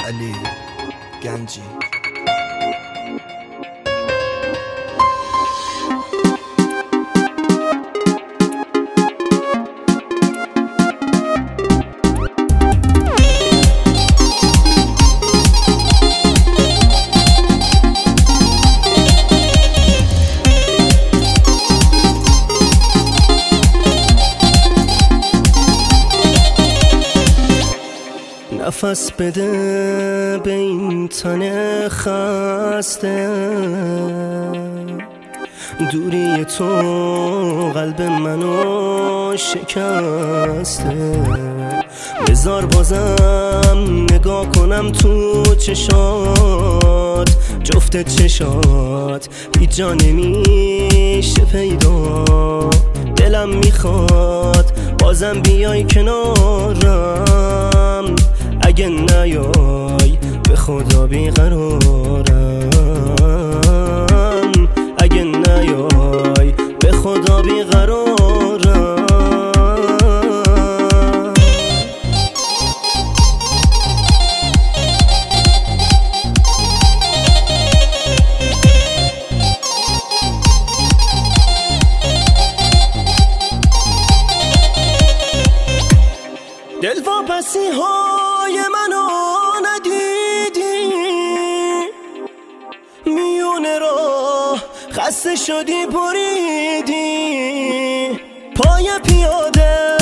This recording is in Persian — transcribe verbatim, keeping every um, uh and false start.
علی گنجی. نفس بده به این تن خسته، دوری تو قلب منو شکسته. بذار بازم نگاه کنم تو چشات، جفت چشات هیچ جا نمیشه پیدا. دلم میخواد بازم بیای کنارم، اگه نیای به خدا بیقرارم. اگه نیای به خدا بیقرارم. دلواپسی های منو ندیدی، میونه راه خسته شدی بریدی. پای پیاده